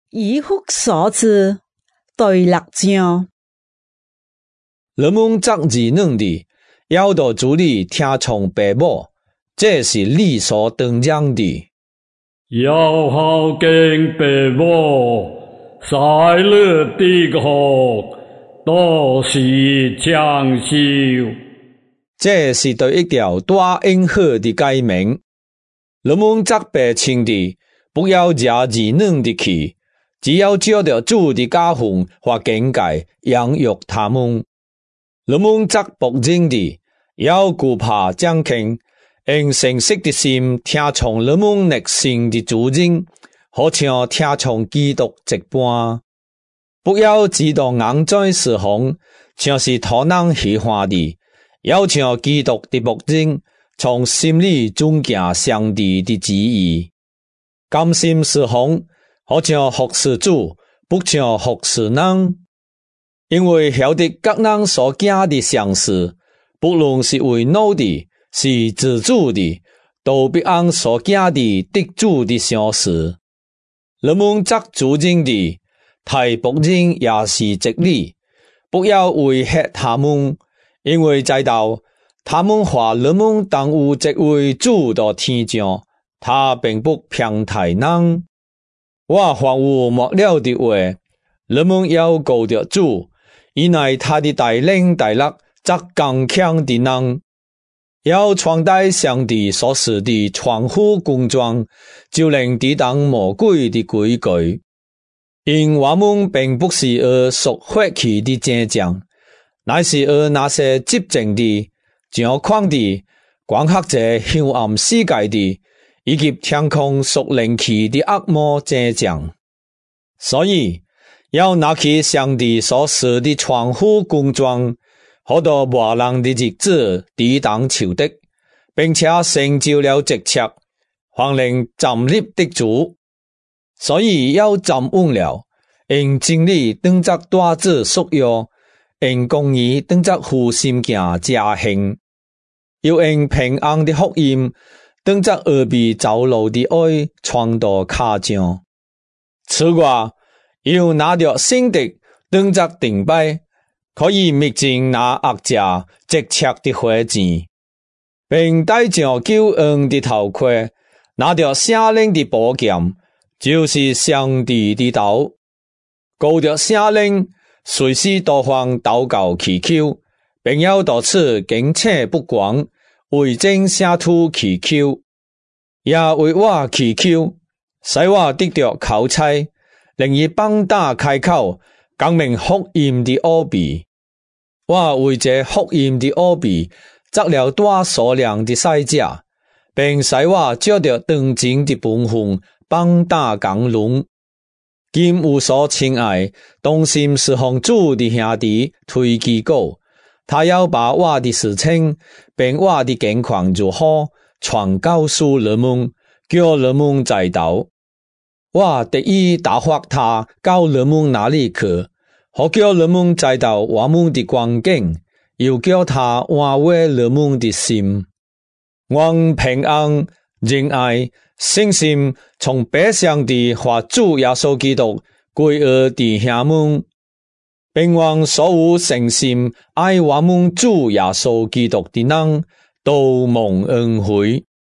以福所之，第6章。 人们责义软的，要到主里听从父母，这是理所当然的。 要孝敬父母，使你的福都是长寿。 这是对一条大应许的诫命。人们责备亲的，不要惹义软的气，只要照着主的教训和境界养育他们。人们责仆人的，要顾怕掌权，用诚实的心听从人们内心的主人，好像听从基督一般。不要自动硬在侍奉，像是讨人喜欢的，要像基督的仆人，从心里尊敬上帝的旨意，甘心侍奉，好像服侍主，不像服侍人。因为晓得各人所行的善事，不论是为奴的，是自主的，都必按所行的得主的赏赐。人们责主人的，替仆人也是责理，不要威胁他们，因为知道他们和人们当有这位主的天降，他并不偏袒人。我凡有末了的话，人们要顾着主，以乃他的带领带领则刚强的人，要穿戴上帝所赐的全副工装，就能抵挡魔鬼的诡计。因我们并不是而属血气的战将，乃是而那些执政的、掌权的、管辖着幽暗世界的，以及天空属灵气的恶魔战将。所以要拿起上帝所赐的全副工装，好到磨人的日子抵挡仇敌，并且成就了直尺，方能站立得住。所以要站稳了，用真理当作带子束腰，用公义当作护心镜加兴，又用平安的福音当作耳鼻走路的爱传到脚上。此外，又拿着圣德当作顶摆，可以灭尽那恶者直尺的火箭，并戴上救恩的头盔，拿着圣灵的宝剑，就是上帝的道。顾着圣灵，随时多方祷告祈求，并要到此警切不广，为正圣徒祈求，也为我祈求，使我得着口差，令伊放胆开口，讲明福音的奥秘。我为这福音的奥秘，择了大数量的使者，并使我照着当前的本分，放胆讲论。今有所亲爱、同心侍奉主的兄弟推基告，他要把我的事情，并我的境况如何，传告诉人们，叫人们知道。我特意打发他到人们那里去，好叫人们知道我们的光景，又叫他安慰人们的心。愿平安、仁爱、信心从北上帝和主耶稣基督归于弟兄们，并愿所有诚心爱我们主耶稣基督的人都蒙恩惠。